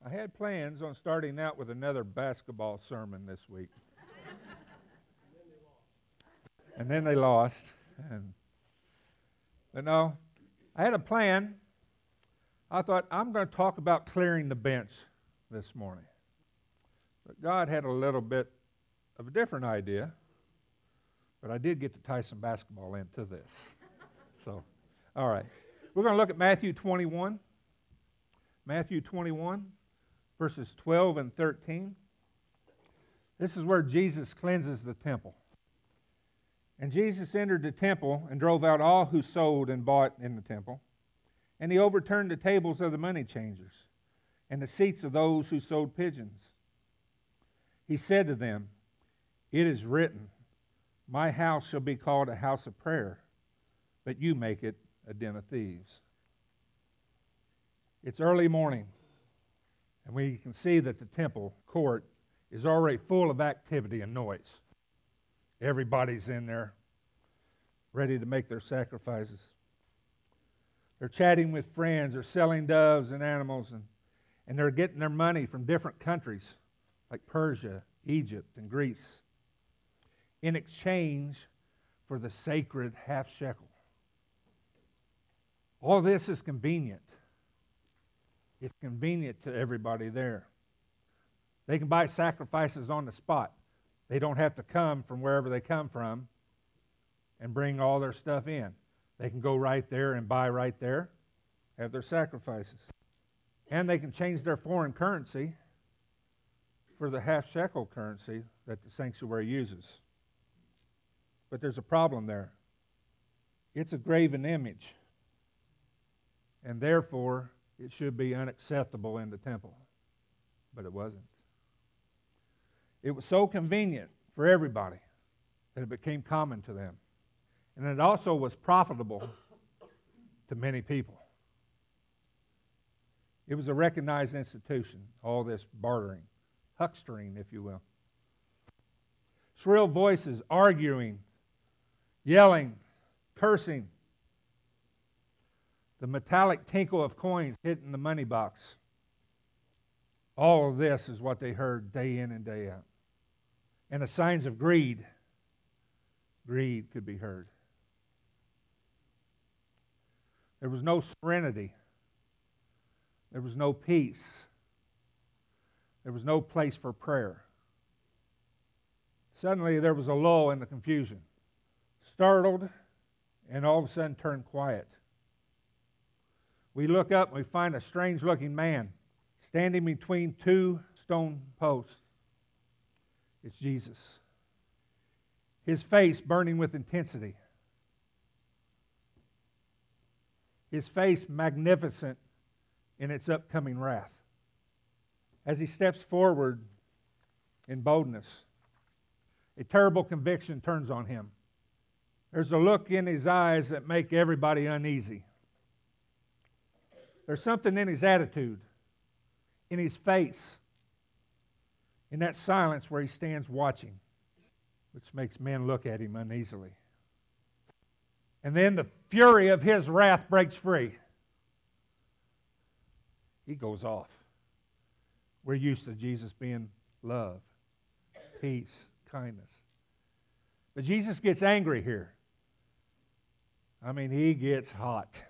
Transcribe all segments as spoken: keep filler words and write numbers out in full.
I had plans on starting out with another basketball sermon this week. And then they lost. And, but no, I had a plan. I thought, I'm going to talk about clearing the bench this morning. But God had a little bit of a different idea. But I did get to tie some basketball into this. So, all right. We're going to look at Matthew twenty-one. Matthew twenty-one, verses twelve and thirteen. This is where Jesus cleanses the temple. And Jesus entered the temple and drove out all who sold and bought in the temple. And he overturned the tables of the money changers and the seats of those who sold pigeons. He said to them, "It is written, my house shall be called a house of prayer, but you make it a den of thieves." It's early morning, and we can see that the temple court is already full of activity and noise. Everybody's in there, ready to make their sacrifices. They're chatting with friends, they're selling doves and animals, and, and they're getting their money from different countries, like Persia, Egypt, and Greece, in exchange for the sacred half shekel. All this is convenient. It's convenient to everybody there. They can buy sacrifices on the spot. They don't have to come from wherever they come from and bring all their stuff in. They can go right there and buy right there, have their sacrifices. And they can change their foreign currency for the half shekel currency that the sanctuary uses. But there's a problem there. It's a graven image, and therefore it should be unacceptable in the temple. But it wasn't. It was so convenient for everybody that it became common to them. And it also was profitable to many people. It was a recognized institution, all this bartering, huckstering, if you will. Shrill voices arguing, yelling, cursing. The metallic tinkle of coins hitting the money box. All of this is what they heard day in and day out. And the signs of greed, greed could be heard. There was no serenity. There was no peace. There was no place for prayer. Suddenly there was a lull in the confusion. Startled, and all of a sudden turned quiet. We look up and we find a strange-looking man standing between two stone posts. It's Jesus. His face burning with intensity. His face magnificent in its upcoming wrath. As he steps forward in boldness, a terrible conviction turns on him. There's a look in his eyes that make everybody uneasy. There's something in his attitude, in his face, in that silence where he stands watching, which makes men look at him uneasily. And then the fury of his wrath breaks free. He goes off. We're used to Jesus being love, peace, kindness. But Jesus gets angry here. I mean, he gets hot.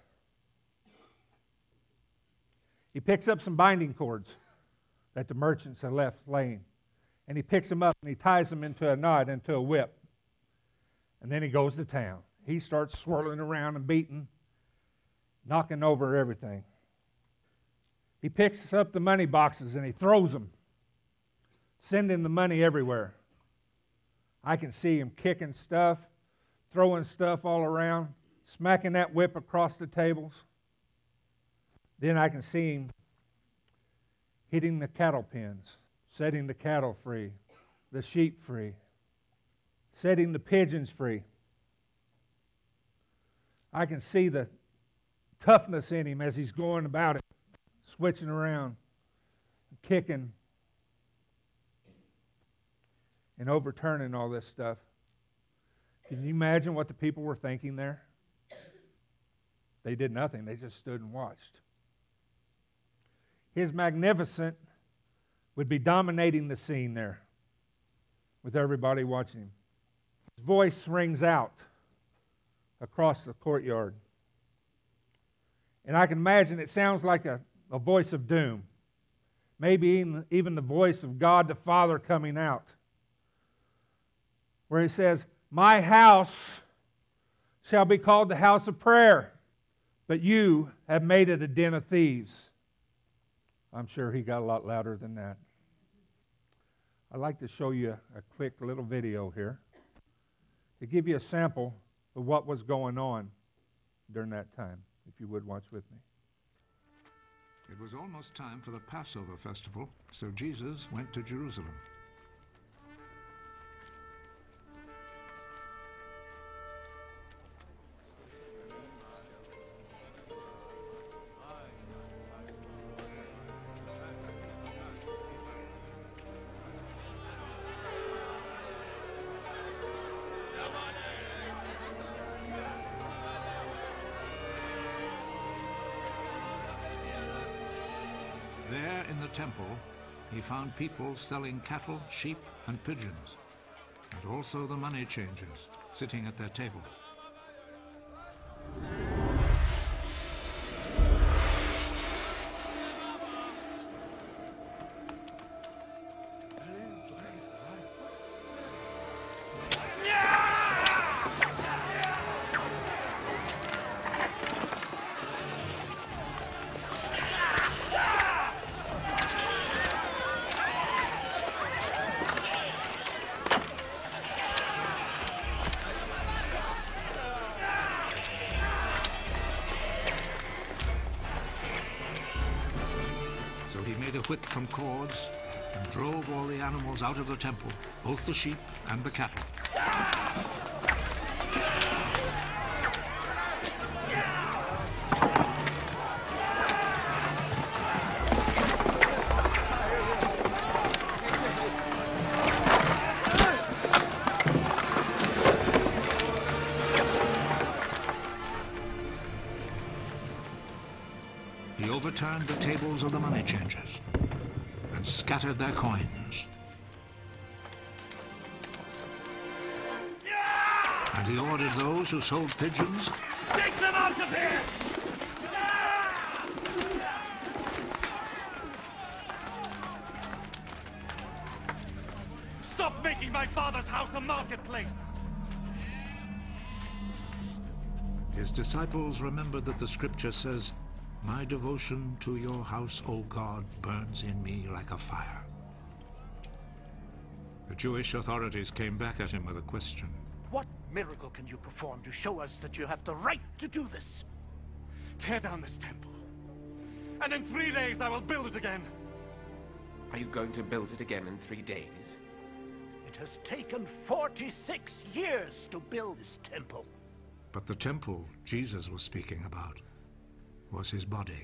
He picks up some binding cords that the merchants had left laying. And he picks them up and he ties them into a knot, into a whip. And then he goes to town. He starts swirling around and beating, knocking over everything. He picks up the money boxes and he throws them, sending the money everywhere. I can see him kicking stuff, throwing stuff all around, smacking that whip across the tables. Then I can see him hitting the cattle pens, setting the cattle free, the sheep free, setting the pigeons free. I can see the toughness in him as he's going about it, switching around, kicking, and overturning all this stuff. Can you imagine what the people were thinking there? They did nothing. They just stood and watched. His magnificent would be dominating the scene there with everybody watching him. His voice rings out across the courtyard. And I can imagine it sounds like a, a voice of doom. Maybe even, even the voice of God the Father coming out. Where he says, "My house shall be called the house of prayer, but you have made it a den of thieves." I'm sure he got a lot louder than that. I'd like to show you a quick little video here to give you a sample of what was going on during that time. If you would watch with me. It was almost time for the Passover festival, so Jesus went to Jerusalem. There in the temple, he found people selling cattle, sheep, and pigeons, and also the money changers sitting at their tables. He made a whip from cords and drove all the animals out of the temple, both the sheep and the cattle. He overturned the tables of the money changers and scattered their coins. And he ordered those who sold pigeons, "Take them out of here!" "Stop making my father's house a marketplace!" His disciples remembered that the scripture says, "My devotion to your house, O God, burns in me like a fire." The Jewish authorities came back at him with a question. "What miracle can you perform to show us that you have the right to do this?" "Tear down this temple, and in three days I will build it again." Are you going to build it again in three days? "It has taken forty-six years to build this temple." But the temple Jesus was speaking about was his body.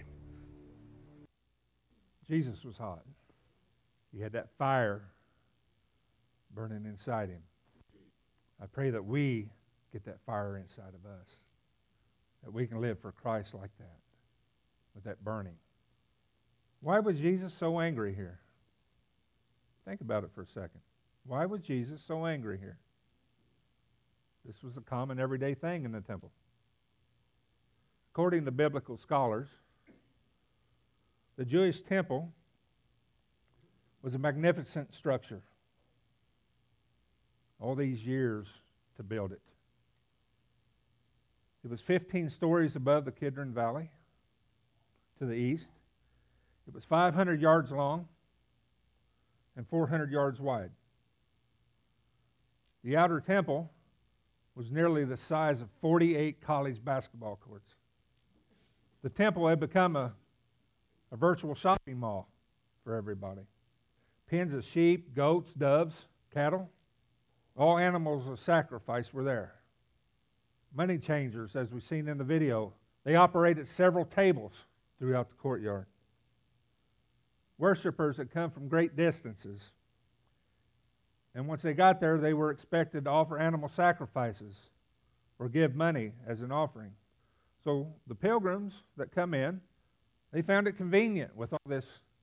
Jesus was hot. He had that fire burning inside him. I pray that we get that fire inside of us, that we can live for Christ like that, with that burning. Why was Jesus so angry here? Think about it for a second. Why was Jesus so angry here? This was a common everyday thing in the temple. According to biblical scholars, the Jewish temple was a magnificent structure. All these years to build it. It was fifteen stories above the Kidron Valley to the east. It was five hundred yards long and four hundred yards wide. The outer temple was nearly the size of forty-eight college basketball courts. The temple had become a, a virtual shopping mall for everybody. Pens of sheep, goats, doves, cattle, all animals of sacrifice were there. Money changers, as we've seen in the video, they operated several tables throughout the courtyard. Worshippers had come from great distances. And once they got there, they were expected to offer animal sacrifices or give money as an offering. So the pilgrims that come in, they found it convenient with all this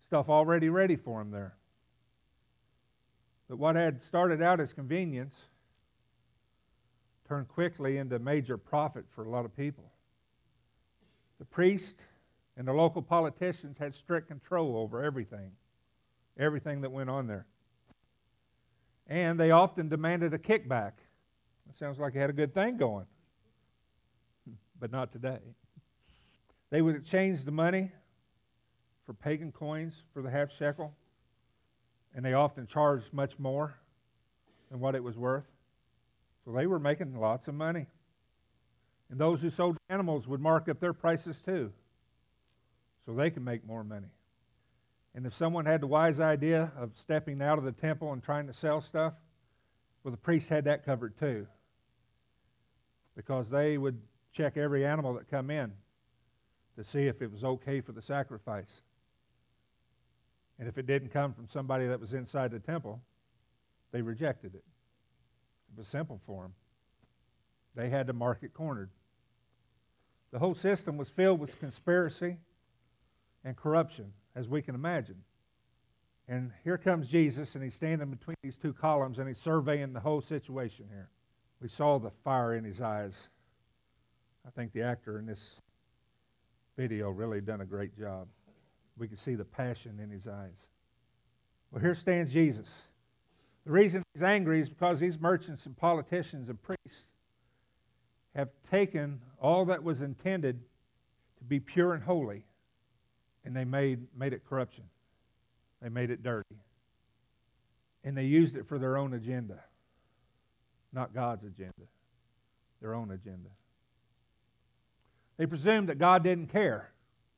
stuff already ready for them there. But what had started out as convenience turned quickly into major profit for a lot of people. The priest and the local politicians had strict control over everything, everything that went on there. And they often demanded a kickback. It sounds like they had a good thing going, but not today. They would exchange the money for pagan coins for the half shekel, and they often charged much more than what it was worth. So they were making lots of money. And those who sold animals would mark up their prices too, so they could make more money. And if someone had the wise idea of stepping out of the temple and trying to sell stuff, well, the priest had that covered too, because they would check every animal that come in to see if it was okay for the sacrifice. And if it didn't come from somebody that was inside the temple, they rejected it. It was simple for them. They had to mark it cornered. The whole system was filled with conspiracy and corruption, as we can imagine. And here comes Jesus, and he's standing between these two columns, and he's surveying the whole situation here. We saw the fire in his eyes. I think the actor in this video really done a great job. We can see the passion in his eyes. Well, here stands Jesus. The reason he's angry is because these merchants and politicians and priests have taken all that was intended to be pure and holy, and they made, made it corruption. They made it dirty. And they used it for their own agenda. Not God's agenda. Their own agenda. They presumed that God didn't care.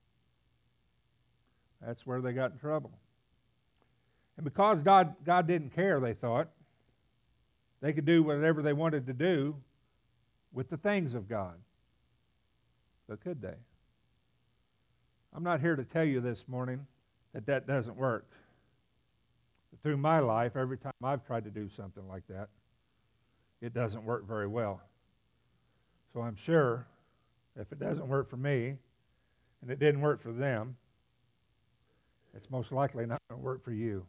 That's where they got in trouble. And because God, God didn't care, they thought, they could do whatever they wanted to do with the things of God. But could they? I'm not here to tell you this morning that that doesn't work. But through my life, every time I've tried to do something like that, it doesn't work very well. So I'm sure if it doesn't work for me, and it didn't work for them, it's most likely not going to work for you.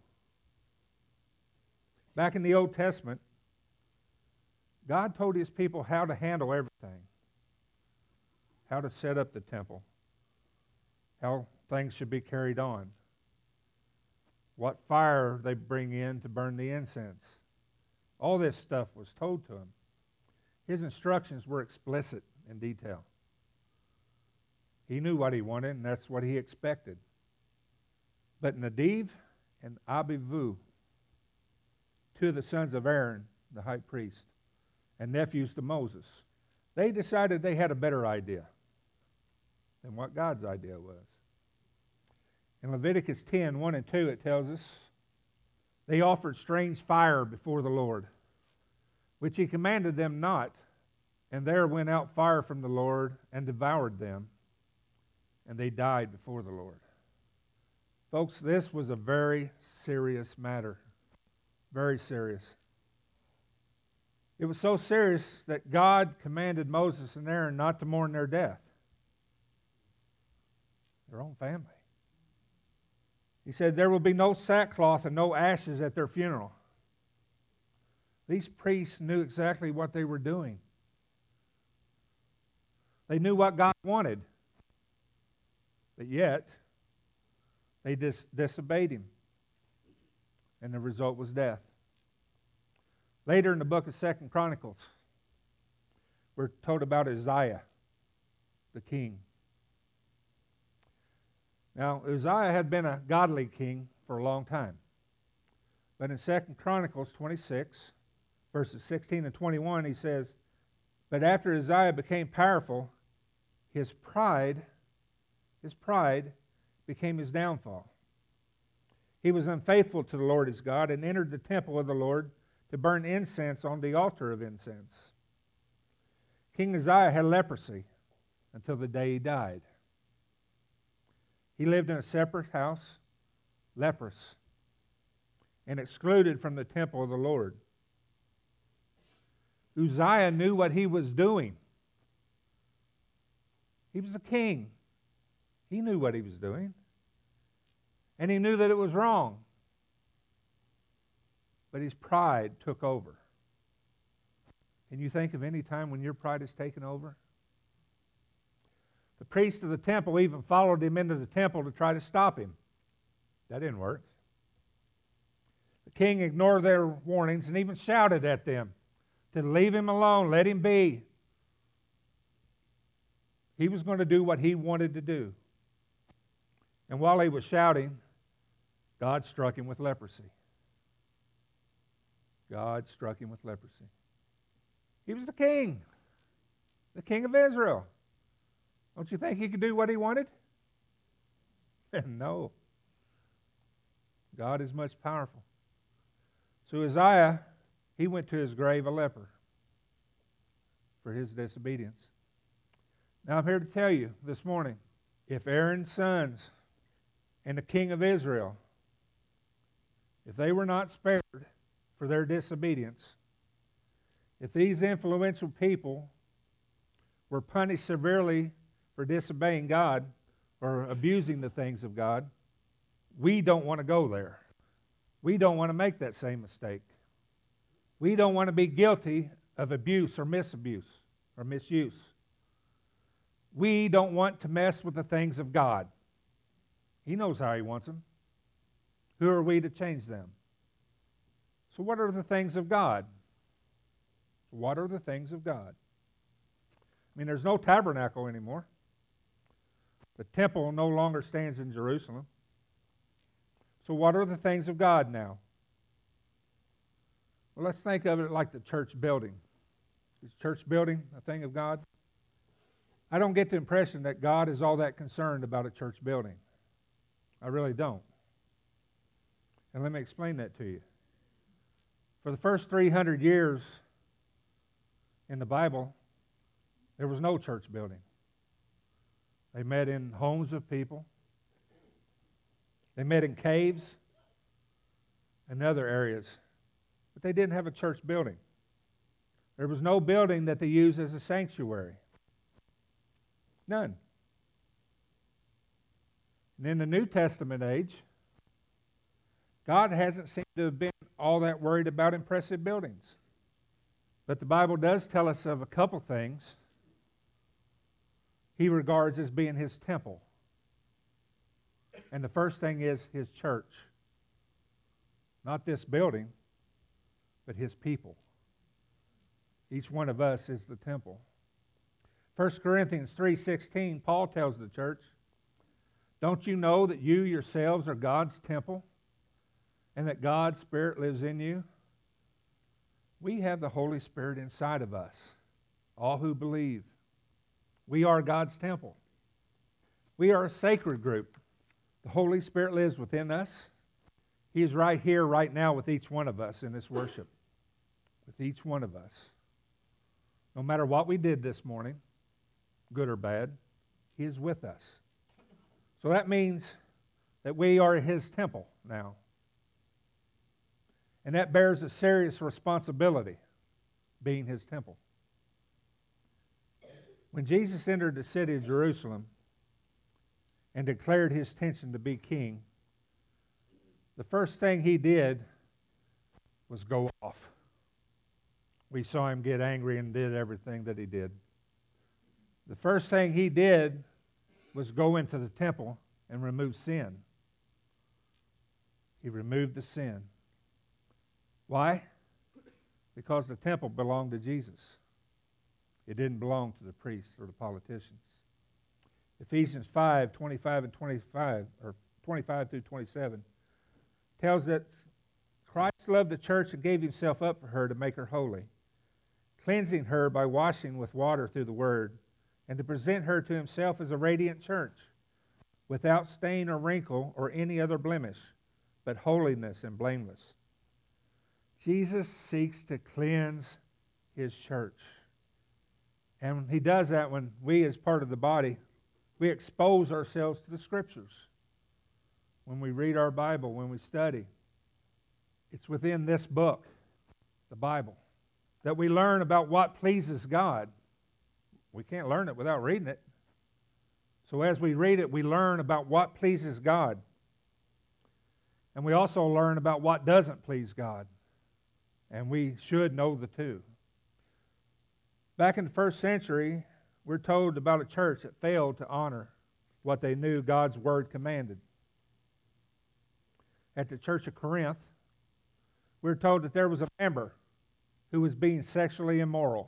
Back in the Old Testament, God told his people how to handle everything, how to set up the temple, how things should be carried on, what fire they bring in to burn the incense. All this stuff was told to him. His instructions were explicit in detail. He knew what he wanted, and that's what he expected. But Nadav and Abihu, two of the sons of Aaron, the high priest, and nephews to Moses, they decided they had a better idea than what God's idea was. In Leviticus ten, one and two, it tells us, they offered strange fire before the Lord, which he commanded them not, and there went out fire from the Lord and devoured them, and they died before the Lord. Folks, this was a very serious matter. Very serious. It was so serious that God commanded Moses and Aaron not to mourn their death. Their own family. He said, there will be no sackcloth and no ashes at their funeral. These priests knew exactly what they were doing. They knew what God wanted. But yet, they dis- disobeyed him. And the result was death. Later in the book of Second Chronicles, we're told about Uzziah, the king. Now, Uzziah had been a godly king for a long time. But in Second Chronicles twenty-six, verses sixteen and twenty-one, he says, but after Uzziah became powerful, his pride, his pride became his downfall. He was unfaithful to the Lord his God and entered the temple of the Lord to burn incense on the altar of incense. King Uzziah had leprosy until the day he died. He lived in a separate house, leprous, and excluded from the temple of the Lord. Uzziah knew what he was doing. He was a king. He knew what he was doing. And he knew that it was wrong. But his pride took over. Can you think of any time when your pride has taken over? The priest of the temple even followed him into the temple to try to stop him. That didn't work. The king ignored their warnings and even shouted at them to leave him alone, let him be. He was going to do what he wanted to do. And while he was shouting, God struck him with leprosy. God struck him with leprosy. He was the king, the king of Israel. Don't you think he could do what he wanted? No. God is much powerful. So Uzziah, he went to his grave a leper for his disobedience. Now I'm here to tell you this morning, if Aaron's sons and the king of Israel, if they were not spared for their disobedience, if these influential people were punished severely for disobeying God or abusing the things of God, we don't want to go there. We don't want to make that same mistake. We don't want to be guilty of abuse or misabuse or misuse. We don't want to mess with the things of God. He knows how He wants them. Who are we to change them? So what are the things of God? What are the things of God? I mean, there's no tabernacle anymore. The temple no longer stands in Jerusalem. So what are the things of God now? Well, let's think of it like the church building. Is church building a thing of God? I don't get the impression that God is all that concerned about a church building. I really don't. And let me explain that to you. For the first three hundred years in the Bible, there was no church building. They met in homes of people. They met in caves and other areas. But they didn't have a church building. There was no building that they used as a sanctuary. None. And in the New Testament age, God hasn't seemed to have been all that worried about impressive buildings. But the Bible does tell us of a couple things He regards as being His temple. And the first thing is His church. Not this building, but His people. Each one of us is the temple. First Corinthians three sixteen, Paul tells the church, "Don't you know that you yourselves are God's temple and that God's Spirit lives in you?" We have the Holy Spirit inside of us, all who believe. We are God's temple. We are a sacred group. The Holy Spirit lives within us. He is right here, right now, with each one of us in this worship. With each one of us. No matter what we did this morning, good or bad, He is with us. So that means that we are His temple now. And that bears a serious responsibility, being His temple. When Jesus entered the city of Jerusalem and declared His intention to be king, the first thing He did was go off. We saw Him get angry and did everything that He did. The first thing He did was go into the temple and remove sin. He removed the sin. Why? Because the temple belonged to Jesus. It didn't belong to the priests or the politicians. Ephesians five, twenty-five and twenty-five, or twenty-five through twenty-seven, tells that Christ loved the church and gave Himself up for her to make her holy, cleansing her by washing with water through the Word, and to present her to Himself as a radiant church, without stain or wrinkle or any other blemish, but holiness and blameless. Jesus seeks to cleanse His church. And He does that when we, as part of the body, we expose ourselves to the Scriptures. When we read our Bible, when we study. It's within this book, the Bible, that we learn about what pleases God. We can't learn it without reading it. So as we read it, we learn about what pleases God. And we also learn about what doesn't please God. And we should know the two. Back in the first century, we're told about a church that failed to honor what they knew God's Word commanded. At the church of Corinth, we're told that there was a member who was being sexually immoral.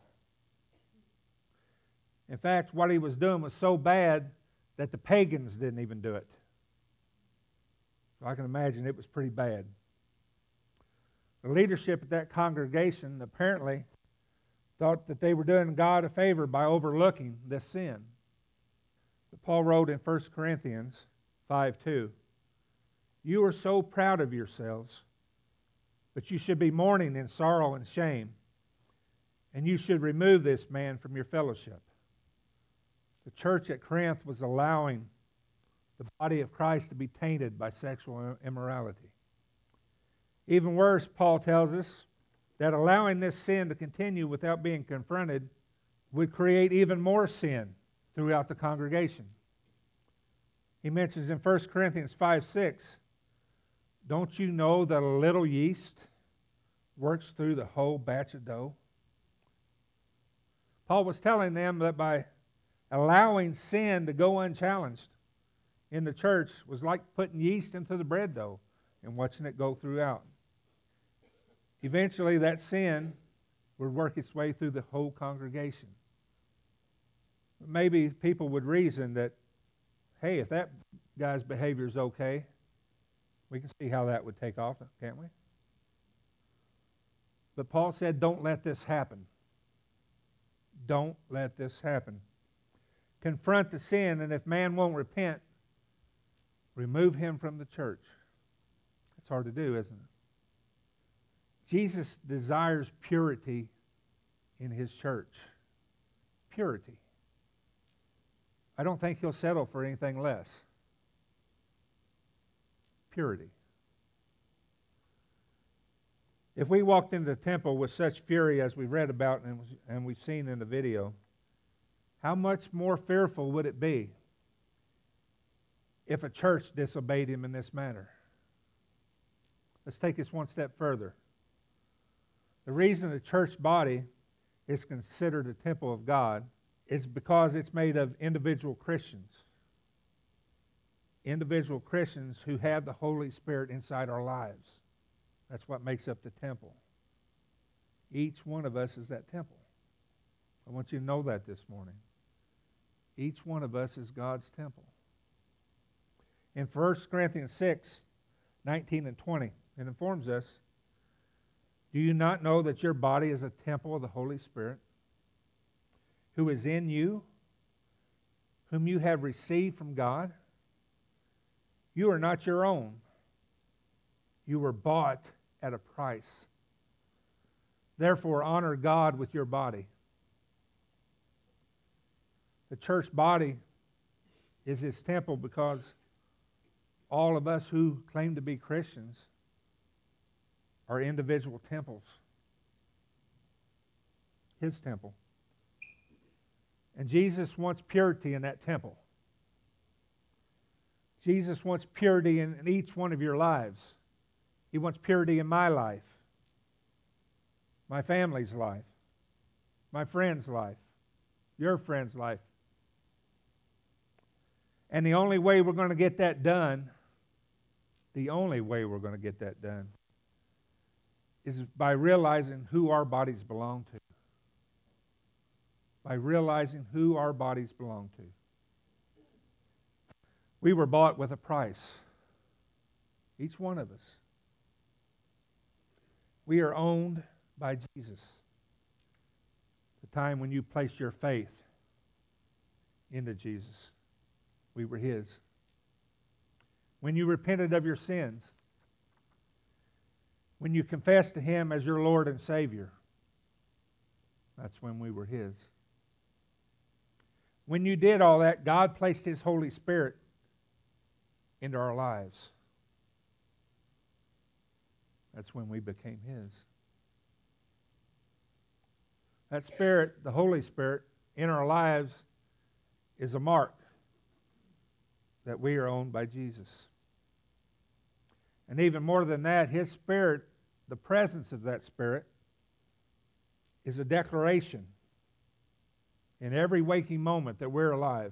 In fact, what he was doing was so bad that the pagans didn't even do it. So I can imagine it was pretty bad. The leadership at that congregation apparently thought that they were doing God a favor by overlooking this sin. But Paul wrote in First Corinthians five two, "You are so proud of yourselves, but you should be mourning in sorrow and shame, and you should remove this man from your fellowship." The church at Corinth was allowing the body of Christ to be tainted by sexual immorality. Even worse, Paul tells us that allowing this sin to continue without being confronted would create even more sin throughout the congregation. He mentions in First Corinthians five six, "Don't you know that a little yeast works through the whole batch of dough?" Paul was telling them that by allowing sin to go unchallenged in the church was like putting yeast into the bread dough and watching it go throughout. Eventually, that sin would work its way through the whole congregation. Maybe people would reason that, hey, if that guy's behavior is okay, we can see how that would take off, can't we? But Paul said, don't let this happen. Don't let this happen. Confront the sin, and if man won't repent, remove him from the church. It's hard to do, isn't it? Jesus desires purity in his church. Purity. I don't think he'll settle for anything less. Purity. If we walked into the temple with such fury as we've read about and, and we've seen in the video, how much more fearful would it be if a church disobeyed him in this manner? Let's take this one step further. The reason the church body is considered a temple of God is because it's made of individual Christians. Individual Christians who have the Holy Spirit inside our lives. That's what makes up the temple. Each one of us is that temple. I want you to know that this morning. Each one of us is God's temple. In First Corinthians six, nineteen and twenty, it informs us, do you not know that your body is a temple of the Holy Spirit, who is in you, whom you have received from God? You are not your own. You were bought at a price. Therefore, honor God with your body. The church body is his temple because all of us who claim to be Christians are individual temples. His temple. And Jesus wants purity in that temple. Jesus wants purity in, in each one of your lives. He wants purity in my life, my family's life, my friend's life, your friend's life. And the only way we're going to get that done, the only way we're going to get that done, is by realizing who our bodies belong to. By realizing who our bodies belong to. We were bought with a price. Each one of us. We are owned by Jesus. The time when you placed your faith into Jesus, we were his. When you repented of your sins, when you confessed to him as your Lord and Savior, that's when we were his. When you did all that, God placed his Holy Spirit into our lives. That's when we became his. That Spirit, the Holy Spirit, in our lives is a mark that we are owned by Jesus. And even more than that, His Spirit, the presence of that Spirit, is a declaration in every waking moment that we're alive.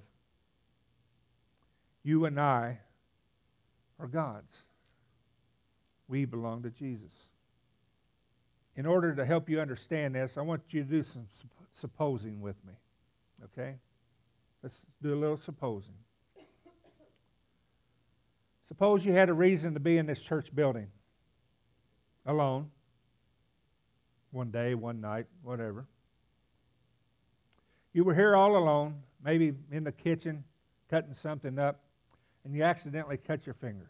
You and I are God's. We belong to Jesus. In order to help you understand this, I want you to do some supposing with me. Okay? Let's do a little supposing. Suppose you had a reason to be in this church building alone, one day, one night, whatever. You were here all alone, maybe in the kitchen, cutting something up, and you accidentally cut your finger.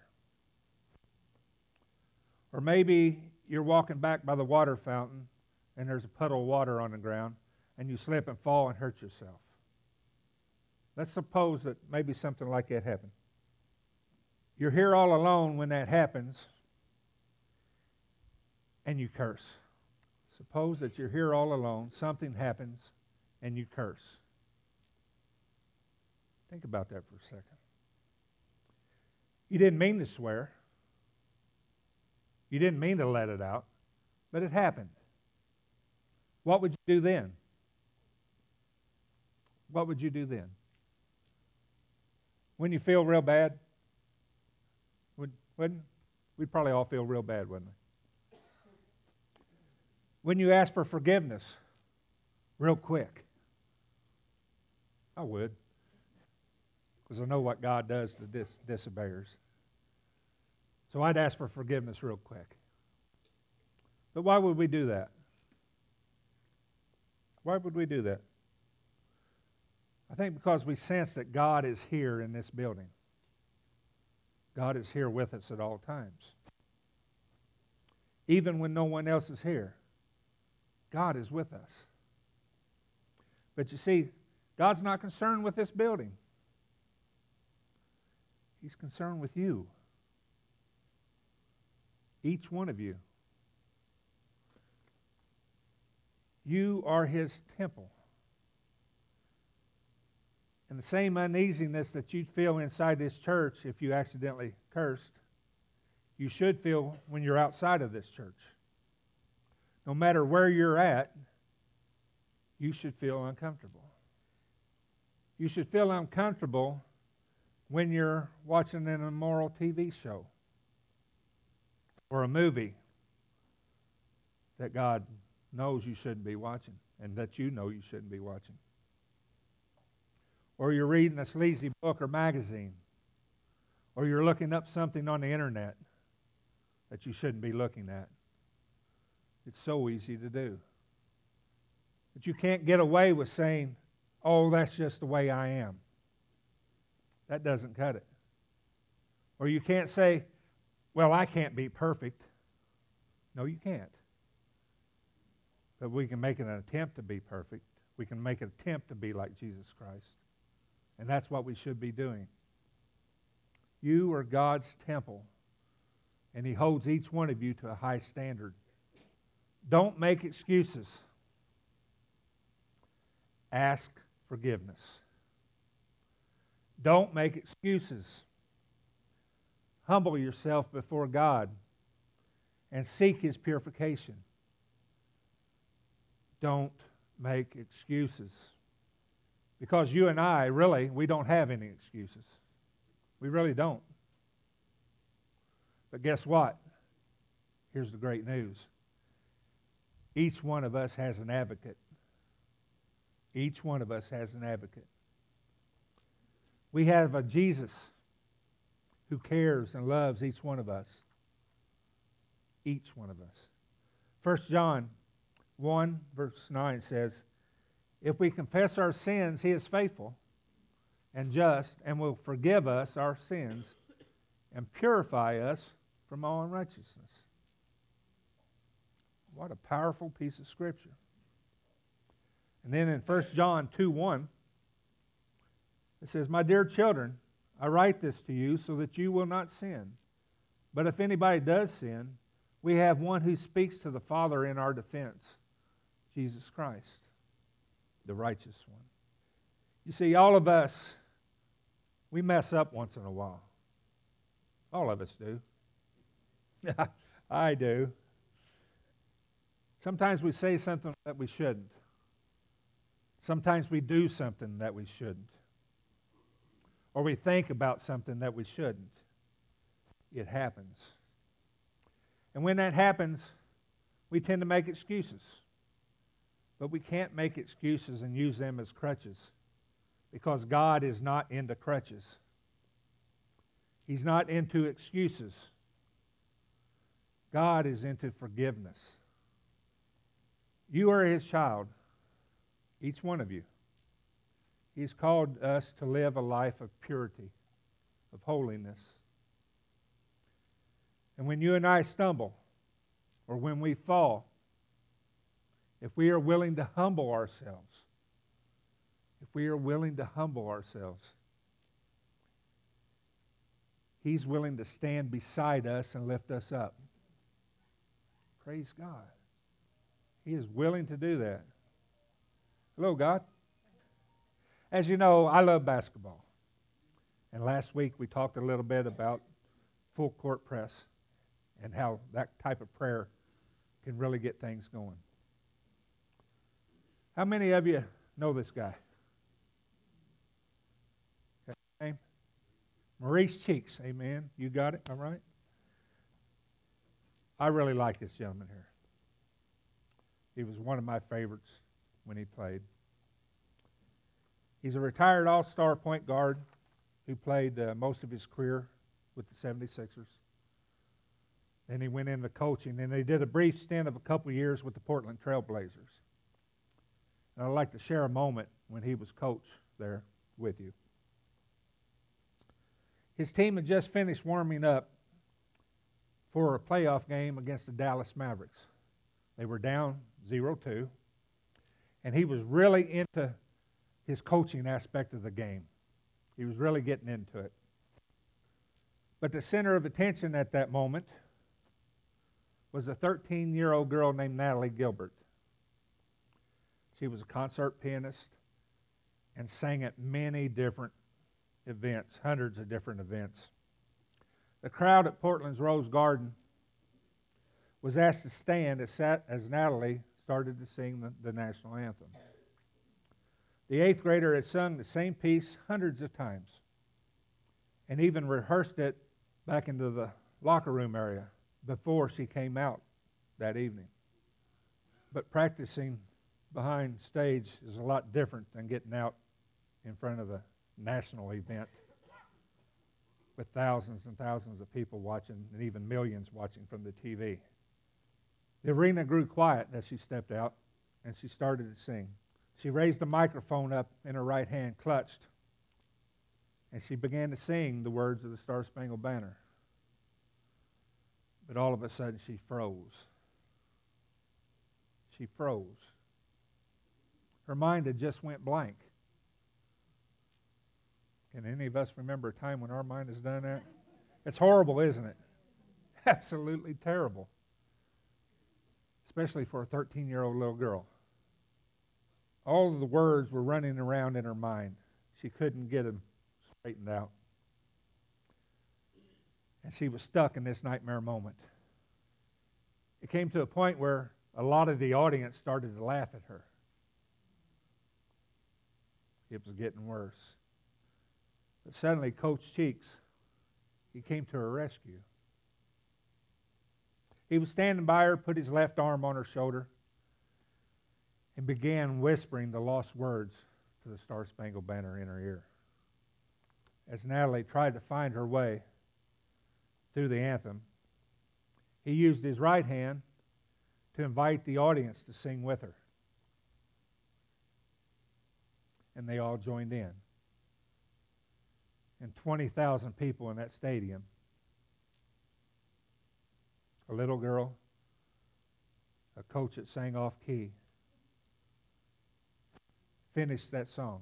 Or maybe you're walking back by the water fountain, and there's a puddle of water on the ground, and you slip and fall and hurt yourself. Let's suppose that maybe something like that happened. You're here all alone when that happens, and you curse. Suppose that you're here all alone, something happens, and you curse. Think about that for a second. You didn't mean to swear. You didn't mean to let it out, but it happened. What would you do then? What would you do then? When you feel real bad? Would, wouldn't? We'd probably all feel real bad, wouldn't we? When you ask for forgiveness, real quick. I would. Because I know what God does to dis- disobeyers. So I'd ask for forgiveness real quick. But why would we do that? Why would we do that? I think because we sense that God is here in this building. God is here with us at all times. Even when no one else is here, God is with us. But you see, God's not concerned with this building. He's concerned with you. Each one of you. You are His temple. And the same uneasiness that you'd feel inside this church if you accidentally cursed, you should feel when you're outside of this church. No matter where you're at, you should feel uncomfortable. You should feel uncomfortable when you're watching an immoral T V show or a movie that God knows you shouldn't be watching and that you know you shouldn't be watching. Or you're reading a sleazy book or magazine, or you're looking up something on the internet that you shouldn't be looking at. It's so easy to do. But you can't get away with saying, oh, that's just the way I am. That doesn't cut it. Or you can't say, well, I can't be perfect. No, you can't. But we can make an attempt to be perfect. We can make an attempt to be like Jesus Christ. And that's what we should be doing. You are God's temple, and He holds each one of you to a high standard. Don't make excuses. Ask forgiveness. Don't make excuses. Humble yourself before God and seek His purification. Don't make excuses. Because you and I, really, we don't have any excuses. We really don't. But guess what? Here's the great news. Each one of us has an advocate. Each one of us has an advocate. We have a Jesus who cares and loves each one of us. Each one of us. First John one, verse nine says, if we confess our sins, He is faithful and just and will forgive us our sins and purify us from all unrighteousness. What a powerful piece of Scripture. And then in First John two one, it says, my dear children, I write this to you so that you will not sin. But if anybody does sin, we have one who speaks to the Father in our defense, Jesus Christ, the righteous one. You see, all of us, we mess up once in a while. All of us do. I do. Sometimes we say something that we shouldn't. Sometimes we do something that we shouldn't. Or we think about something that we shouldn't. It happens. And when that happens, we tend to make excuses. But we can't make excuses and use them as crutches, because God is not into crutches. He's not into excuses. God is into forgiveness. You are His child, each one of you. He's called us to live a life of purity, of holiness. And when you and I stumble, or when we fall, if we are willing to humble ourselves, if we are willing to humble ourselves, He's willing to stand beside us and lift us up. Praise God. He is willing to do that. Hello, God. As you know, I love basketball. And last week we talked a little bit about full court press and how that type of prayer can really get things going. How many of you know this guy? Okay. Name? Maurice Cheeks. Amen. You got it? All right. I really like this gentleman here. He was one of my favorites when he played. He's a retired all-star point guard who played uh, most of his career with the seventy-sixers. Then he went into coaching, and they did a brief stint of a couple of years with the Portland Trail Blazers. And I'd like to share a moment when he was coach there with you. His team had just finished warming up for a playoff game against the Dallas Mavericks. They were down zero two, and he was really into his coaching aspect of the game. He was really getting into it. But the center of attention at that moment was a thirteen-year-old girl named Natalie Gilbert. She was a concert pianist and sang at many different events, hundreds of different events. The crowd at Portland's Rose Garden was asked to stand as, as Natalie started to sing the, the national anthem. The eighth grader had sung the same piece hundreds of times and even rehearsed it back into the locker room area before she came out that evening. But practicing behind stage is a lot different than getting out in front of a national event with thousands and thousands of people watching and even millions watching from the T V. The arena grew quiet as she stepped out and she started to sing. She raised the microphone up in her right hand, clutched, and she began to sing the words of the Star-Spangled Banner. But all of a sudden she froze. She froze. Her mind had just went blank. Can any of us remember a time when our mind has done that? It's horrible, isn't it? Absolutely terrible. Especially for a thirteen-year-old little girl. All of the words were running around in her mind. She couldn't get them straightened out. And she was stuck in this nightmare moment. It came to a point where a lot of the audience started to laugh at her. It was getting worse. But suddenly, Coach Cheeks, he came to her rescue. He was standing by her, put his left arm on her shoulder, and began whispering the lost words to the Star-Spangled Banner in her ear. As Natalie tried to find her way through the anthem, he used his right hand to invite the audience to sing with her. And they all joined in. And twenty thousand people in that stadium. A little girl, a coach that sang off key, finished that song.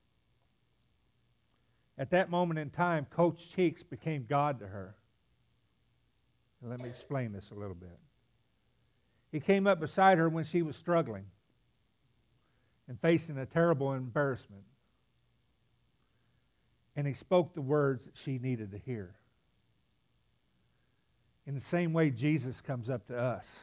At that moment in time, Coach Cheeks became God to her. And let me explain this a little bit. He came up beside her when she was struggling and facing a terrible embarrassment. And he spoke the words that she needed to hear. In the same way, Jesus comes up to us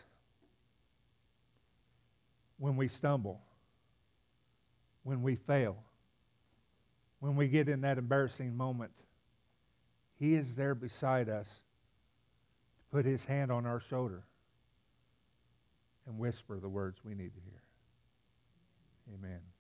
when we stumble, when we fail, when we get in that embarrassing moment. He is there beside us to put his hand on our shoulder and whisper the words we need to hear. Amen.